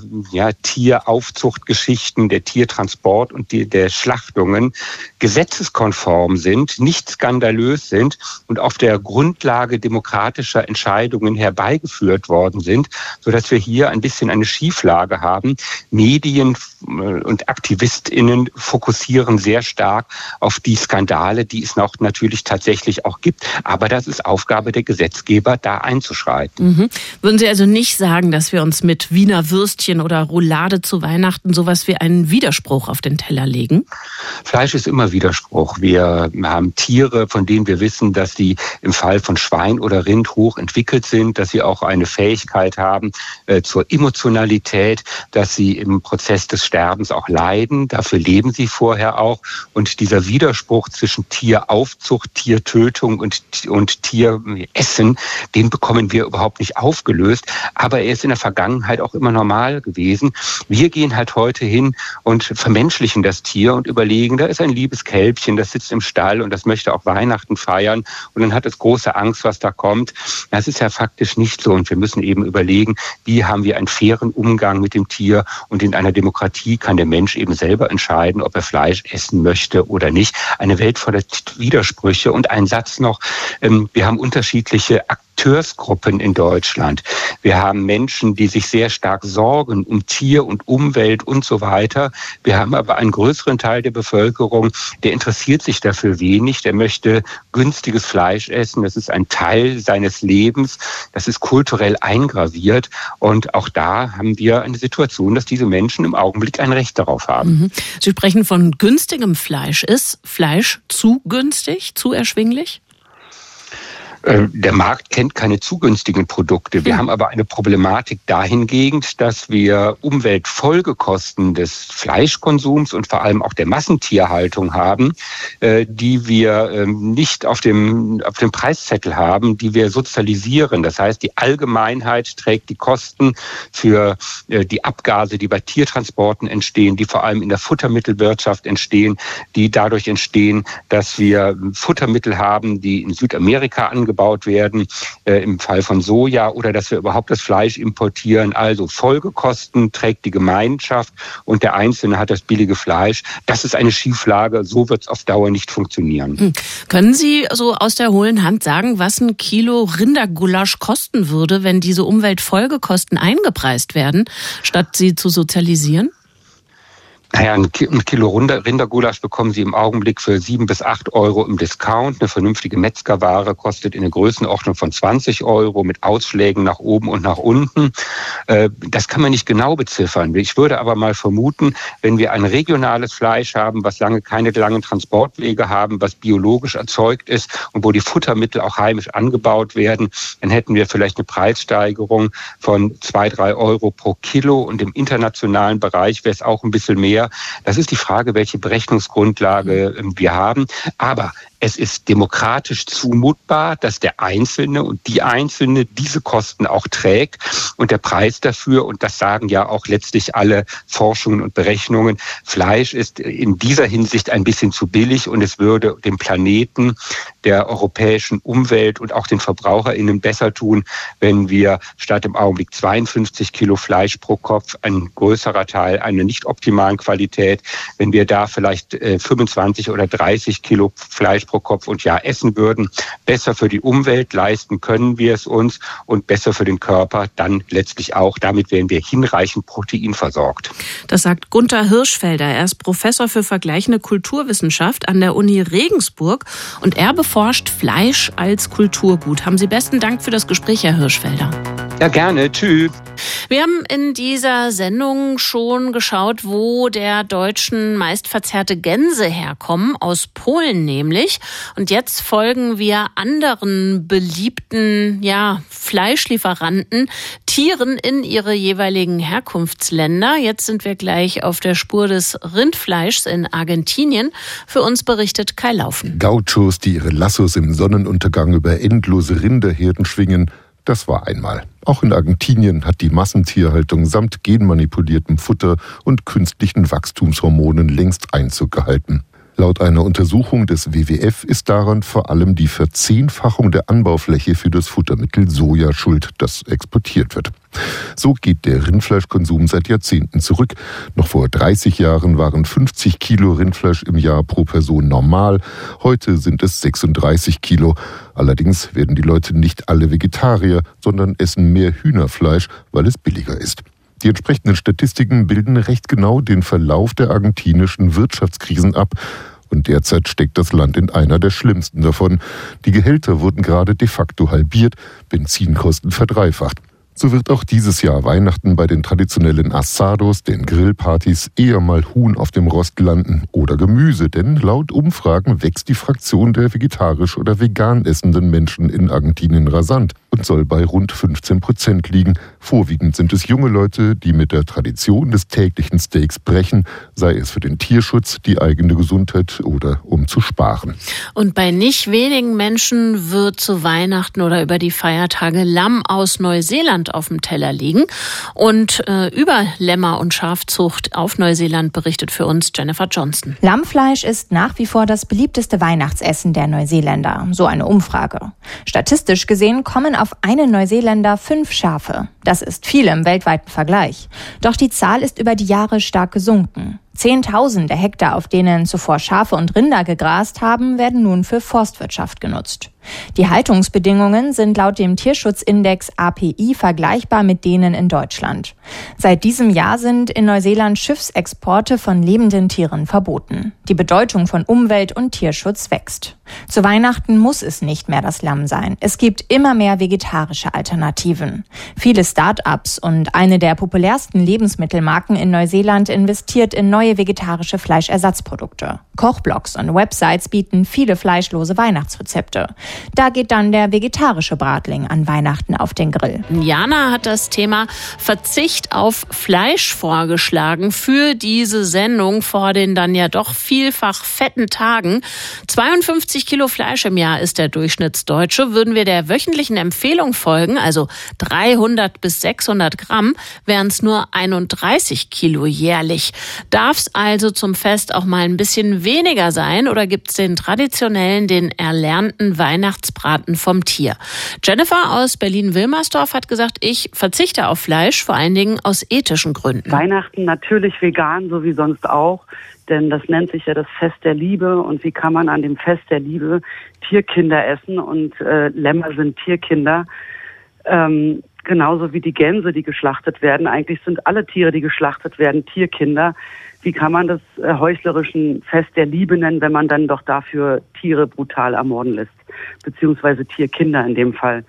Tieraufzuchtgeschichten, der Tiertransport und der Schlachtungen gesetzeskonform sind, nicht skandalös sind und auf der Grundlage demokratischer Entscheidungen herbeigeführt worden sind, sodass wir hier ein bisschen eine Schieflage haben. Medien und AktivistInnen fokussieren sehr stark auf die Skandale, die es noch natürlich tatsächlich auch gibt. Aber das ist Aufgabe der Gesetzgeber, da einzuschreiten. Mhm. Würden Sie also nicht sagen, dass wir uns mit Wiener Würstchen oder Roulade zu Weihnachten sowas wie einen Widerspruch auf den Teller legen? Fleisch ist immer Widerspruch. Wir haben Tiere, von denen wir wissen, dass sie im Fall von Schwein oder Rind hoch entwickelt sind, dass sie auch eine Fähigkeit haben zur Emotionalität, dass sie im Prozess des Sterbens auch leiden. Dafür leben sie vorher auch. Und dieser Widerspruch zwischen Tieraufzucht, Tiertötung und Tieressen, den bekommen wir überhaupt nicht aufgelöst. Aber er ist in der Vergangenheit auch immer normal gewesen. Wir gehen halt heute hin und vermenschlichen das Tier und überlegen, da ist ein liebes Kälbchen, das sitzt im Stall und das möchte auch Weihnachten feiern. Und dann hat es große Angst, was da kommt. Das ist ja faktisch nicht so. Und wir müssen eben überlegen, wie haben wir einen fairen Umgang mit dem Tier. Und in einer Demokratie kann der Mensch eben selber entscheiden, ob er Fleisch essen möchte oder nicht. Eine Welt voller Widersprüche. Und ein Satz noch, wir haben unterschiedliche Akteursgruppen in Deutschland. Wir haben Menschen, die sich sehr stark sorgen um Tier und Umwelt und so weiter. Wir haben aber einen größeren Teil der Bevölkerung, der interessiert sich dafür wenig. Der möchte günstiges Fleisch essen. Das ist ein Teil seines Lebens. Das ist kulturell eingraviert. Und auch da haben wir eine Situation, dass diese Menschen im Augenblick ein Recht darauf haben. Sie sprechen von günstigem Fleisch. Ist Fleisch zu günstig, zu erschwinglich? Der Markt kennt keine zu günstigen Produkte. Wir haben aber eine Problematik dahingehend, dass wir Umweltfolgekosten des Fleischkonsums und vor allem auch der Massentierhaltung haben, die wir nicht auf dem Preiszettel haben, die wir sozialisieren. Das heißt, die Allgemeinheit trägt die Kosten für die Abgase, die bei Tiertransporten entstehen, die vor allem in der Futtermittelwirtschaft entstehen, die dadurch entstehen, dass wir Futtermittel haben, die in Südamerika angebaut werden, im Fall von Soja, oder dass wir überhaupt das Fleisch importieren. Also Folgekosten trägt die Gemeinschaft und der Einzelne hat das billige Fleisch. Das ist eine Schieflage, so wird es auf Dauer nicht funktionieren. Können Sie so aus der hohlen Hand sagen, was ein Kilo Rindergulasch kosten würde, wenn diese Umweltfolgekosten eingepreist werden, statt sie zu sozialisieren? Naja, ein Kilo Rindergulasch bekommen Sie im Augenblick für 7 bis 8 Euro im Discount. Eine vernünftige Metzgerware kostet in der Größenordnung von 20 Euro mit Ausschlägen nach oben und nach unten. Das kann man nicht genau beziffern. Ich würde aber mal vermuten, wenn wir ein regionales Fleisch haben, was keine langen Transportwege haben, was biologisch erzeugt ist und wo die Futtermittel auch heimisch angebaut werden, dann hätten wir vielleicht eine Preissteigerung von 2-3 Euro pro Kilo, und im internationalen Bereich wäre es auch ein bisschen mehr. Das ist die Frage, welche Berechnungsgrundlage wir haben. Aber es ist demokratisch zumutbar, dass der Einzelne und die Einzelne diese Kosten auch trägt, und der Preis dafür, und das sagen ja auch letztlich alle Forschungen und Berechnungen, Fleisch ist in dieser Hinsicht ein bisschen zu billig, und es würde dem Planeten, der europäischen Umwelt und auch den VerbraucherInnen besser tun, wenn wir statt im Augenblick 52 Kilo Fleisch pro Kopf, ein größerer Teil einer nicht optimalen Qualität, wenn wir da vielleicht 25 oder 30 Kilo Fleisch pro Kopf und Jahr essen würden. Besser für die Umwelt, leisten können wir es uns, und besser für den Körper dann letztlich auch. Damit wären wir hinreichend Protein versorgt. Das sagt Gunther Hirschfelder. Er ist Professor für vergleichende Kulturwissenschaft an der Uni Regensburg und er beforscht Fleisch als Kulturgut. Haben Sie besten Dank für das Gespräch, Herr Hirschfelder. Ja, gerne. Tschüss. Wir haben in dieser Sendung schon geschaut, wo der deutschen meistverzehrte Gänse herkommen, aus Polen nämlich. Und jetzt folgen wir anderen beliebten Fleischlieferanten, Tieren in ihre jeweiligen Herkunftsländer. Jetzt sind wir gleich auf der Spur des Rindfleischs in Argentinien. Für uns berichtet Kai Laufen. Gauchos, die ihre Lassos im Sonnenuntergang über endlose Rinderherden schwingen, Das war einmal. Auch in Argentinien hat die Massentierhaltung samt genmanipuliertem Futter und künstlichen Wachstumshormonen längst Einzug gehalten. Laut einer Untersuchung des WWF ist daran vor allem die Verzehnfachung der Anbaufläche für das Futtermittel Soja schuld, das exportiert wird. So geht der Rindfleischkonsum seit Jahrzehnten zurück. Noch vor 30 Jahren waren 50 Kilo Rindfleisch im Jahr pro Person normal. Heute sind es 36 Kilo. Allerdings werden die Leute nicht alle Vegetarier, sondern essen mehr Hühnerfleisch, weil es billiger ist. Die entsprechenden Statistiken bilden recht genau den Verlauf der argentinischen Wirtschaftskrisen ab. Und derzeit steckt das Land in einer der schlimmsten davon. Die Gehälter wurden gerade de facto halbiert, Benzinkosten verdreifacht. So wird auch dieses Jahr Weihnachten bei den traditionellen Asados, den Grillpartys, eher mal Huhn auf dem Rost landen oder Gemüse, denn laut Umfragen wächst die Fraktion der vegetarisch oder vegan essenden Menschen in Argentinien rasant und soll bei rund 15% liegen. Vorwiegend sind es junge Leute, die mit der Tradition des täglichen Steaks brechen, sei es für den Tierschutz, die eigene Gesundheit oder um zu sparen. Und bei nicht wenigen Menschen wird zu Weihnachten oder über die Feiertage Lamm aus Neuseeland auf dem Teller liegen. Und über Lämmer- und Schafzucht auf Neuseeland berichtet für uns Jennifer Johnston. Lammfleisch ist nach wie vor das beliebteste Weihnachtsessen der Neuseeländer, so eine Umfrage. Statistisch gesehen kommen auf einen Neuseeländer 5 Schafe. Das ist viel im weltweiten Vergleich. Doch die Zahl ist über die Jahre stark gesunken. Zehntausende Hektar, auf denen zuvor Schafe und Rinder gegrast haben, werden nun für Forstwirtschaft genutzt. Die Haltungsbedingungen sind laut dem Tierschutzindex API vergleichbar mit denen in Deutschland. Seit diesem Jahr sind in Neuseeland Schiffsexporte von lebenden Tieren verboten. Die Bedeutung von Umwelt- und Tierschutz wächst. Zu Weihnachten muss es nicht mehr das Lamm sein. Es gibt immer mehr vegetarische Alternativen. Viele Start-ups und eine der populärsten Lebensmittelmarken in Neuseeland investiert in neue vegetarische Fleischersatzprodukte. Kochblogs und Websites bieten viele fleischlose Weihnachtsrezepte. Da geht dann der vegetarische Bratling an Weihnachten auf den Grill. Jana hat das Thema Verzicht auf Fleisch vorgeschlagen für diese Sendung vor den dann ja doch vielfach fetten Tagen. 52 Kilo Fleisch im Jahr ist der Durchschnittsdeutsche. Würden wir der wöchentlichen Empfehlung folgen, also 300 bis 600 Gramm, wären es nur 31 Kilo jährlich. Darf es also zum Fest auch mal ein bisschen weniger sein oder gibt es den traditionellen, den erlernten Weihnachtsbraten vom Tier? Jennifer aus Berlin-Wilmersdorf hat gesagt, ich verzichte auf Fleisch, vor allen Dingen aus ethischen Gründen. Weihnachten natürlich vegan, so wie sonst auch, denn das nennt sich ja das Fest der Liebe. Und wie kann man an dem Fest der Liebe Tierkinder essen? Und Lämmer sind Tierkinder. Genauso wie die Gänse, die geschlachtet werden. Eigentlich sind alle Tiere, die geschlachtet werden, Tierkinder. Wie kann man das heuchlerischen Fest der Liebe nennen, wenn man dann doch dafür Tiere brutal ermorden lässt? Beziehungsweise Tierkinder in dem Fall.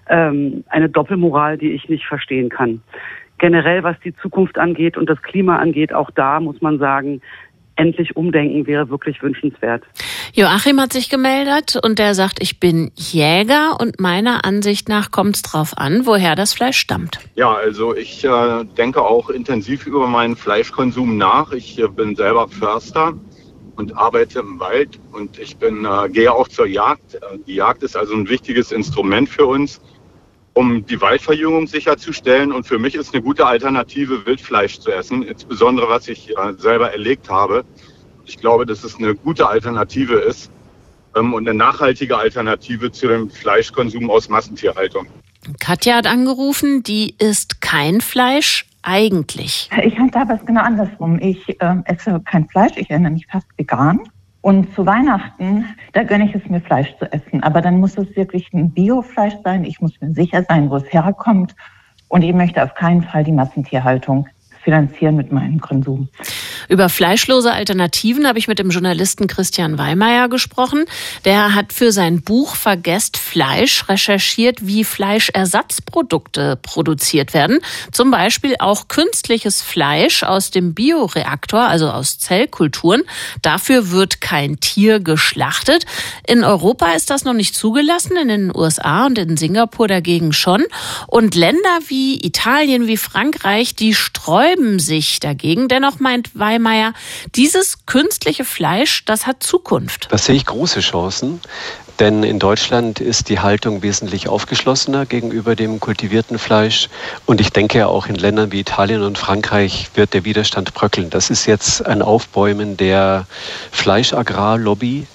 Eine Doppelmoral, die ich nicht verstehen kann. Generell, was die Zukunft angeht und das Klima angeht, auch da muss man sagen, endlich umdenken wäre wirklich wünschenswert. Joachim hat sich gemeldet und der sagt, ich bin Jäger und meiner Ansicht nach kommt es drauf an, woher das Fleisch stammt. Ja, also ich denke auch intensiv über meinen Fleischkonsum nach. Ich bin selber Förster und arbeite im Wald und ich gehe auch zur Jagd. Die Jagd ist also ein wichtiges Instrument für uns, um die Waldverjüngung sicherzustellen. Und für mich ist eine gute Alternative, Wildfleisch zu essen, insbesondere was ich selber erlegt habe. Ich glaube, dass es eine gute Alternative ist und eine nachhaltige Alternative zu dem Fleischkonsum aus Massentierhaltung. Katja hat angerufen, die isst kein Fleisch eigentlich. Ich handhabe es genau andersrum. Ich esse kein Fleisch, ich ernähre mich fast vegan. Und zu Weihnachten, da gönne ich es mir, Fleisch zu essen. Aber dann muss es wirklich ein Biofleisch sein. Ich muss mir sicher sein, wo es herkommt. Und ich möchte auf keinen Fall die Massentierhaltung finanzieren mit meinem Konsum. Über fleischlose Alternativen habe ich mit dem Journalisten Christian Weimeyer gesprochen. Der hat für sein Buch Vergesst Fleisch recherchiert, wie Fleischersatzprodukte produziert werden. Zum Beispiel auch künstliches Fleisch aus dem Bioreaktor, also aus Zellkulturen. Dafür wird kein Tier geschlachtet. In Europa ist das noch nicht zugelassen, in den USA und in Singapur dagegen schon. Und Länder wie Italien, wie Frankreich, die sträuben sich dagegen. Dennoch meint Weimeyer, dieses künstliche Fleisch, das hat Zukunft. Da sehe ich große Chancen. Denn in Deutschland ist die Haltung wesentlich aufgeschlossener gegenüber dem kultivierten Fleisch. Und ich denke, auch in Ländern wie Italien und Frankreich wird der Widerstand bröckeln. Das ist jetzt ein Aufbäumen der Fleischagrarlobby.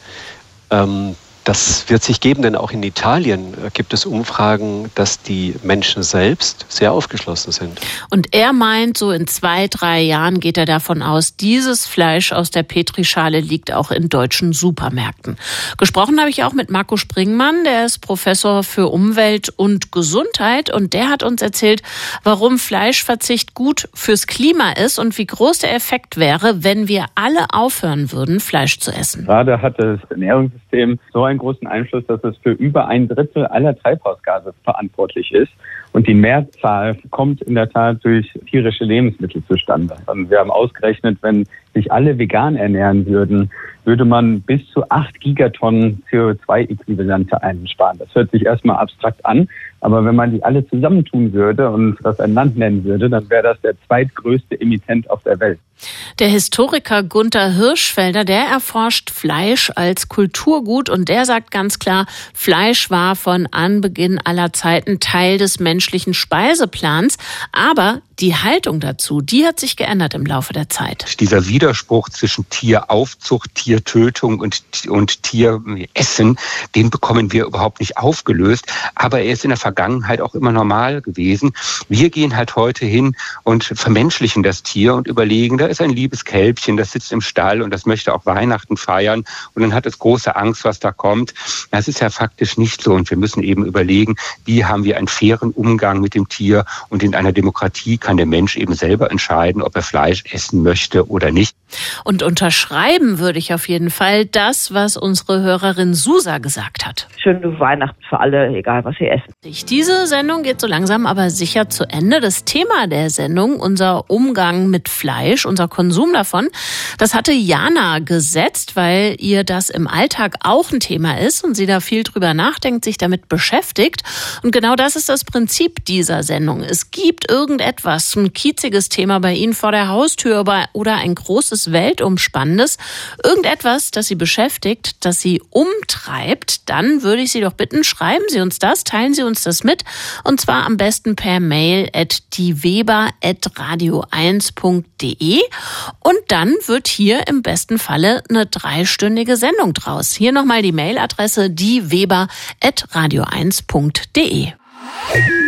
Das wird sich geben, denn auch in Italien gibt es Umfragen, dass die Menschen selbst sehr aufgeschlossen sind. Und er meint, so in 2-3 Jahren geht er davon aus, dieses Fleisch aus der Petrischale liegt auch in deutschen Supermärkten. Gesprochen habe ich auch mit Marco Springmann, der ist Professor für Umwelt und Gesundheit und der hat uns erzählt, warum Fleischverzicht gut fürs Klima ist und wie groß der Effekt wäre, wenn wir alle aufhören würden, Fleisch zu essen. Gerade hat das Ernährungssystem so einen großen Einfluss, dass es für über 1/3 aller Treibhausgase verantwortlich ist. Und die Mehrzahl kommt in der Tat durch tierische Lebensmittel zustande. Und wir haben ausgerechnet, wenn sich alle vegan ernähren würden, würde man bis zu 8 Gigatonnen CO2-Äquivalente einsparen. Das hört sich erstmal abstrakt an, aber wenn man die alle zusammentun würde und das ein Land nennen würde, dann wäre das der zweitgrößte Emittent auf der Welt. Der Historiker Gunther Hirschfelder, der erforscht Fleisch als Kulturgut und der sagt ganz klar, Fleisch war von Anbeginn aller Zeiten Teil des menschlichen Speiseplans, aber die Haltung dazu, die hat sich geändert im Laufe der Zeit. Dieser Widerspruch zwischen Tieraufzucht, Tiertötung und Tieressen, den bekommen wir überhaupt nicht aufgelöst. Aber er ist in der Vergangenheit auch immer normal gewesen. Wir gehen halt heute hin und vermenschlichen das Tier und überlegen, da ist ein liebes Kälbchen, das sitzt im Stall und das möchte auch Weihnachten feiern und dann hat es große Angst, was da kommt. Das ist ja faktisch nicht so und wir müssen eben überlegen, wie haben wir einen fairen Umgang mit dem Tier und in einer Demokratie kann der Mensch eben selber entscheiden, ob er Fleisch essen möchte oder nicht. Und unterschreiben würde ich auf jeden Fall das, was unsere Hörerin Susa gesagt hat. Schöne Weihnachten für alle, egal was sie essen. Diese Sendung geht so langsam aber sicher zu Ende. Das Thema der Sendung, unser Umgang mit Fleisch, unser Konsum davon, das hatte Jana gesetzt, weil ihr das im Alltag auch ein Thema ist und sie da viel drüber nachdenkt, sich damit beschäftigt. Und genau das ist das Prinzip dieser Sendung. Es gibt irgendetwas, ein kieziges Thema bei Ihnen vor der Haustür oder ein großes weltumspannendes, irgendetwas, das Sie beschäftigt, das Sie umtreibt, dann würde ich Sie doch bitten, schreiben Sie uns das, teilen Sie uns das mit und zwar am besten per Mail @dieweber@radio1.de und dann wird hier im besten Falle eine 3-stündige Sendung draus. Hier nochmal die Mailadresse dieweber@radio1.de.